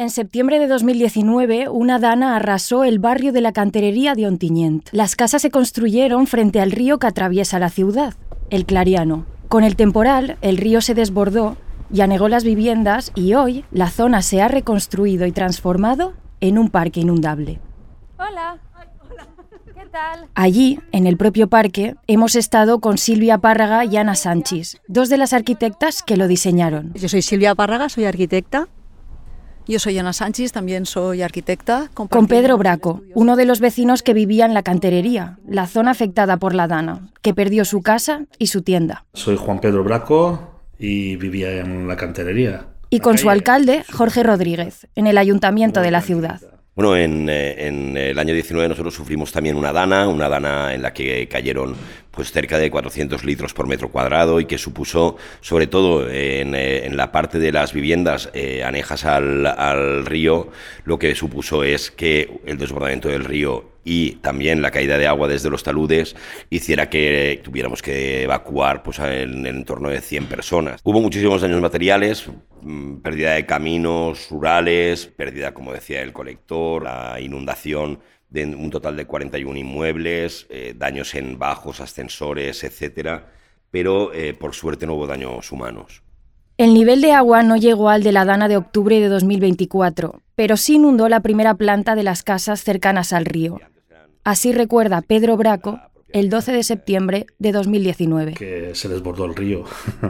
En septiembre de 2019, una dana arrasó el barrio de la Canterería de Ontinyent. Las casas se construyeron frente al río que atraviesa la ciudad, el Clariano. Con el temporal, el río se desbordó y anegó las viviendas y hoy la zona se ha reconstruido y transformado en un parque inundable. Hola. ¿Qué tal? Allí, en el propio parque, hemos estado con Silvia Párraga y Ana Sanchis, dos de las arquitectas que lo diseñaron. Yo soy Silvia Párraga, soy arquitecta. Yo soy Ana Sanchis, también soy arquitecta. Con Pedro Braco, uno de los vecinos que vivía en la Canterería, la zona afectada por la dana, que perdió su casa y su tienda. Soy Juan Pedro Braco y vivía en la Canterería. Y con su alcalde, Jorge Rodríguez, en el ayuntamiento de la ciudad. Bueno, en el año 19 nosotros sufrimos también una dana en la que cayeron pues cerca de 400 litros por metro cuadrado y que supuso, sobre todo en la parte de las viviendas anejas al río, lo que supuso es que el desbordamiento del río y también la caída de agua desde los taludes hiciera que tuviéramos que evacuar pues en torno de 100 personas. Hubo muchísimos daños materiales, pérdida de caminos rurales, pérdida, como decía, del colector, la inundación de un total de 41 inmuebles, daños en bajos, ascensores, etcétera, pero por suerte no hubo daños humanos. El nivel de agua no llegó al de la dana de octubre de 2024, pero sí inundó la primera planta de las casas cercanas al río. Así recuerda Pedro Braco el 12 de septiembre de 2019. Que se desbordó el río,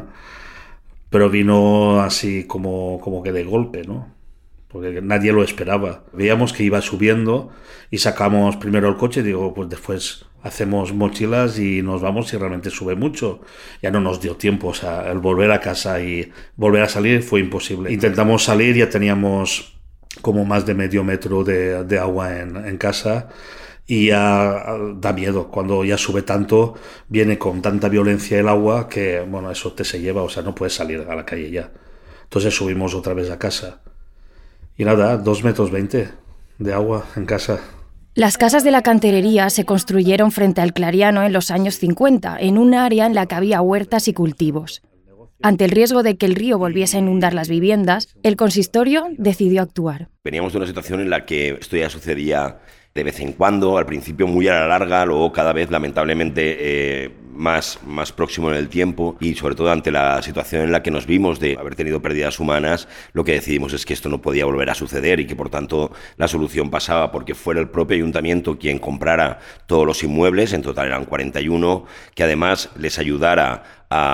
pero vino así como que de golpe, ¿no? Porque nadie lo esperaba. Veíamos que iba subiendo y sacamos primero el coche y digo, pues después hacemos mochilas y nos vamos y realmente sube mucho. Ya no nos dio tiempo, o sea, el volver a casa y volver a salir fue imposible. Intentamos salir, ya teníamos como más de medio metro de agua en casa y ya da miedo. Cuando ya sube tanto, viene con tanta violencia el agua que, bueno, eso se lleva, o sea, no puedes salir a la calle ya. Entonces subimos otra vez a casa. Y nada, 2,20 metros de agua en casa. Las casas de la Canterería se construyeron frente al Clariano en los años 50, en un área en la que había huertas y cultivos. Ante el riesgo de que el río volviese a inundar las viviendas, el consistorio decidió actuar. Veníamos de una situación en la que esto ya sucedía de vez en cuando, al principio muy a la larga, luego cada vez lamentablemente más próximo en el tiempo, y sobre todo ante la situación en la que nos vimos de haber tenido pérdidas humanas, lo que decidimos es que esto no podía volver a suceder y que por tanto la solución pasaba porque fuera el propio ayuntamiento quien comprara todos los inmuebles, en total eran 41, que además les ayudara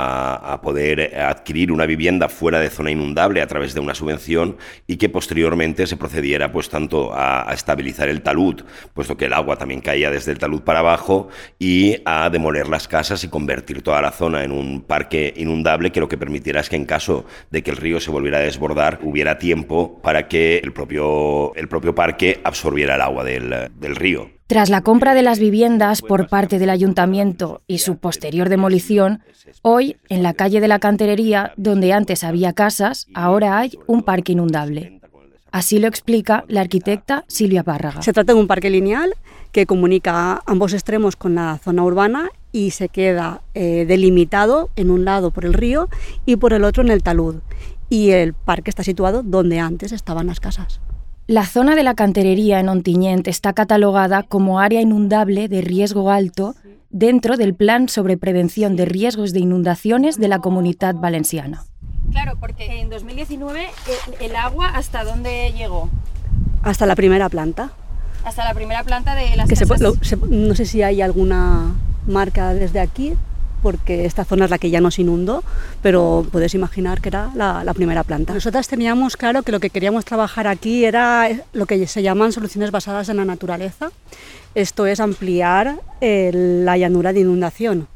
a poder adquirir una vivienda fuera de zona inundable a través de una subvención y que posteriormente se procediera pues tanto a estabilizar el talud, puesto que el agua también caía desde el talud para abajo, y a demoler las casas y convertir toda la zona en un parque inundable que lo que permitiera es que en caso de que el río se volviera a desbordar hubiera tiempo para que el propio parque absorbiera el agua del río. Tras la compra de las viviendas por parte del ayuntamiento y su posterior demolición, hoy, en la calle de la Canterería, donde antes había casas, ahora hay un parque inundable. Así lo explica la arquitecta Silvia Párraga. Se trata de un parque lineal que comunica ambos extremos con la zona urbana y se queda delimitado en un lado por el río y por el otro en el talud. Y el parque está situado donde antes estaban las casas. La zona de la Canterería en Ontinyent está catalogada como área inundable de riesgo alto dentro del Plan sobre Prevención de Riesgos de Inundaciones de la Comunitat Valenciana. Claro, porque en 2019 el agua ¿hasta dónde llegó? Hasta la primera planta. Hasta la primera planta de las que casas. No sé si hay alguna marca desde aquí, porque esta zona es la que ya nos inundó, pero puedes imaginar que era la primera planta. Nosotras teníamos claro que lo que queríamos trabajar aquí era lo que se llaman soluciones basadas en la naturaleza. Esto es ampliar la llanura de inundación.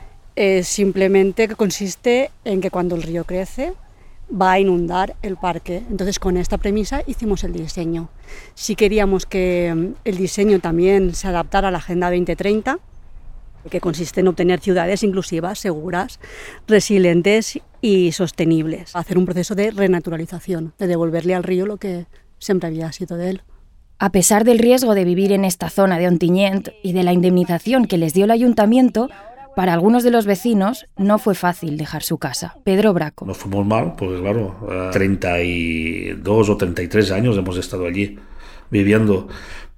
Simplemente consiste en que cuando el río crece va a inundar el parque. Entonces, con esta premisa hicimos el diseño. Si queríamos que el diseño también se adaptara a la Agenda 2030, que consiste en obtener ciudades inclusivas, seguras, resilientes y sostenibles. Hacer un proceso de renaturalización, de devolverle al río lo que siempre había sido de él. A pesar del riesgo de vivir en esta zona de Ontinyent y de la indemnización que les dio el ayuntamiento, Para algunos de los vecinos no fue fácil dejar su casa. Pedro Braco. Nos fuimos mal, porque claro, 32 o 33 años hemos estado allí viviendo,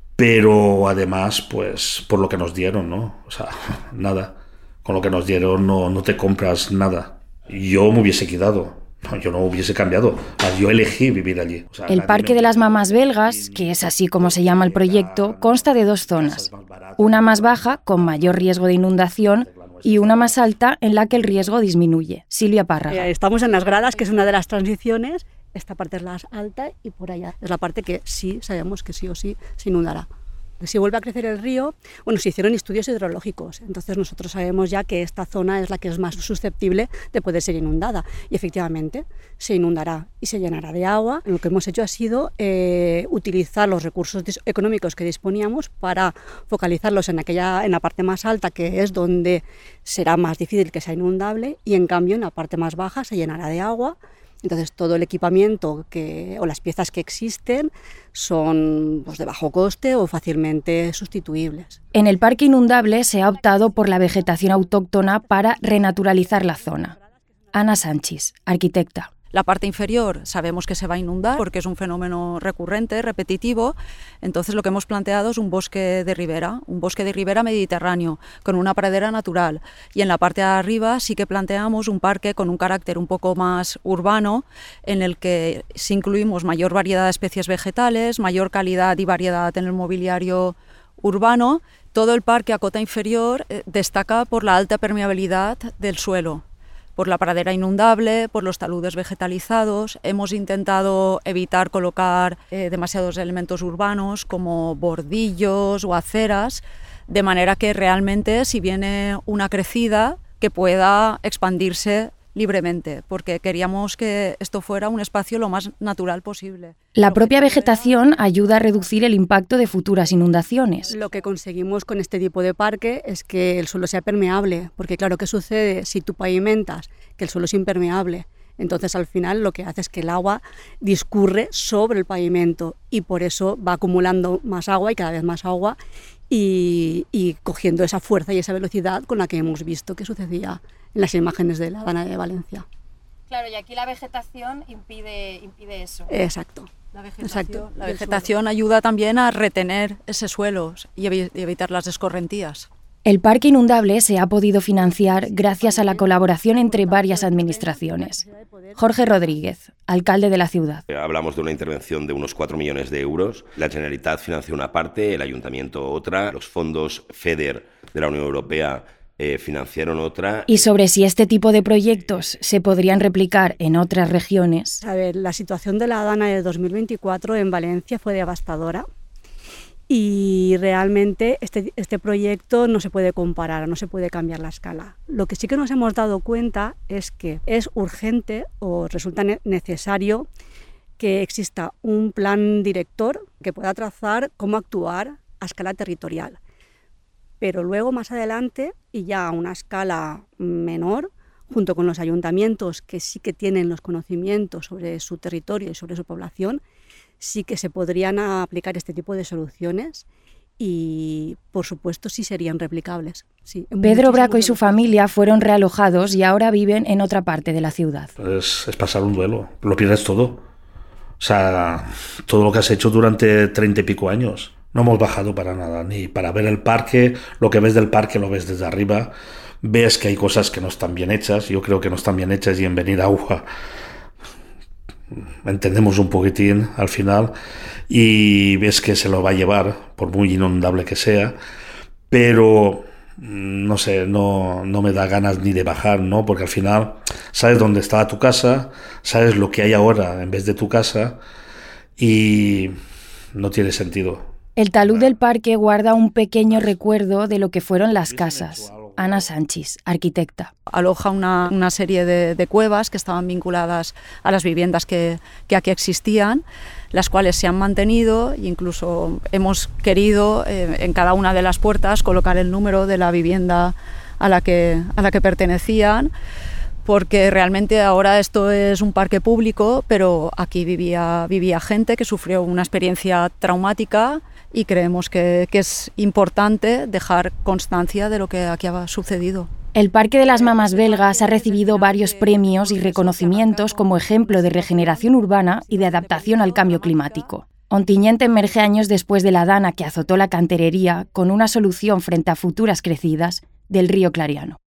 pero además, pues, por lo que nos dieron, ¿no? O sea, nada. Con lo que nos dieron no te compras nada. Yo me hubiese quedado. Yo no hubiese cambiado. Yo elegí vivir allí. O sea, el Parque de las Mamás Belgas, que es así como se llama el proyecto, consta de 2 zonas. Una más baja, con mayor riesgo de inundación, y una más alta, en la que el riesgo disminuye. Silvia Párraga. Estamos en las gradas, que es una de las transiciones. Esta parte es la alta y por allá es la parte que sí sabemos que sí o sí se inundará. Si vuelve a crecer el río, bueno, se hicieron estudios hidrológicos, entonces nosotros sabemos ya que esta zona es la que es más susceptible de poder ser inundada y efectivamente se inundará y se llenará de agua. Lo que hemos hecho ha sido utilizar los recursos económicos que disponíamos para focalizarlos en la parte más alta, que es donde será más difícil que sea inundable, y en cambio en la parte más baja se llenará de agua. Entonces todo el equipamiento o las piezas que existen son de bajo coste o fácilmente sustituibles. En el parque inundable se ha optado por la vegetación autóctona para renaturalizar la zona. Ana Sánchez, arquitecta. La parte inferior sabemos que se va a inundar porque es un fenómeno recurrente, repetitivo. Entonces lo que hemos planteado es un bosque de ribera mediterráneo, con una pradera natural. Y en la parte de arriba sí que planteamos un parque con un carácter un poco más urbano, en el que sí incluimos mayor variedad de especies vegetales, mayor calidad y variedad en el mobiliario urbano. Todo el parque a cota inferior destaca por la alta permeabilidad del suelo, por la pradera inundable, por los taludes vegetalizados. Hemos intentado evitar colocar demasiados elementos urbanos como bordillos o aceras, de manera que realmente si viene una crecida que pueda expandirse libremente, porque queríamos que esto fuera un espacio lo más natural posible. La propia vegetación ayuda a reducir el impacto de futuras inundaciones. Lo que conseguimos con este tipo de parque es que el suelo sea permeable, porque claro, ¿qué sucede si tú pavimentas? Que el suelo es impermeable. Entonces al final lo que hace es que el agua discurre sobre el pavimento y por eso va acumulando más agua y cada vez más agua y cogiendo esa fuerza y esa velocidad con la que hemos visto que sucedía en las imágenes de la Dana de Valencia. Claro, y aquí la vegetación impide eso. Exacto. La vegetación ayuda también a retener ese suelo y evitar las escorrentías. El parque inundable se ha podido financiar gracias a la colaboración entre varias administraciones. Jorge Rodríguez, alcalde de la ciudad. Hablamos de una intervención de unos 4 millones de euros. La Generalitat financió una parte, el Ayuntamiento otra, los fondos FEDER de la Unión Europea financiaron otra. Y sobre si este tipo de proyectos se podrían replicar en otras regiones. A ver, la situación de la Dana de 2024 en Valencia fue devastadora. Y realmente este proyecto no se puede comparar, no se puede cambiar la escala. Lo que sí que nos hemos dado cuenta es que es urgente o resulta necesario que exista un plan director que pueda trazar cómo actuar a escala territorial. Pero luego, más adelante, y ya a una escala menor, junto con los ayuntamientos que sí que tienen los conocimientos sobre su territorio y sobre su población, sí que se podrían aplicar este tipo de soluciones y, por supuesto, sí serían replicables. Sí, Pedro Braco y su familia fueron realojados y ahora viven en otra parte de la ciudad. Es pasar un duelo, lo pierdes todo. O sea, todo lo que has hecho durante 30 y pico años. No hemos bajado para nada, ni para ver el parque. Lo que ves del parque lo ves desde arriba. Ves que hay cosas que no están bien hechas. Yo creo que no están bien hechas y en venir agua entendemos un poquitín al final y ves que se lo va a llevar por muy inundable que sea, pero no sé, no me da ganas ni de bajar, ¿no? Porque al final sabes dónde estaba tu casa, sabes lo que hay ahora en vez de tu casa y no tiene sentido. El talud del parque guarda un pequeño recuerdo de lo que fueron las casas. Ana Sánchez, arquitecta. Aloja una serie de cuevas que estaban vinculadas a las viviendas que aquí existían, las cuales se han mantenido e incluso hemos querido en cada una de las puertas colocar el número de la vivienda a la que pertenecían, porque realmente ahora esto es un parque público, pero aquí vivía gente que sufrió una experiencia traumática y creemos que es importante dejar constancia de lo que aquí ha sucedido. El Parque de las Mamas Belgas ha recibido varios premios y reconocimientos como ejemplo de regeneración urbana y de adaptación al cambio climático. Ontinyent emerge años después de la dana que azotó la canterería con una solución frente a futuras crecidas del río Clariano.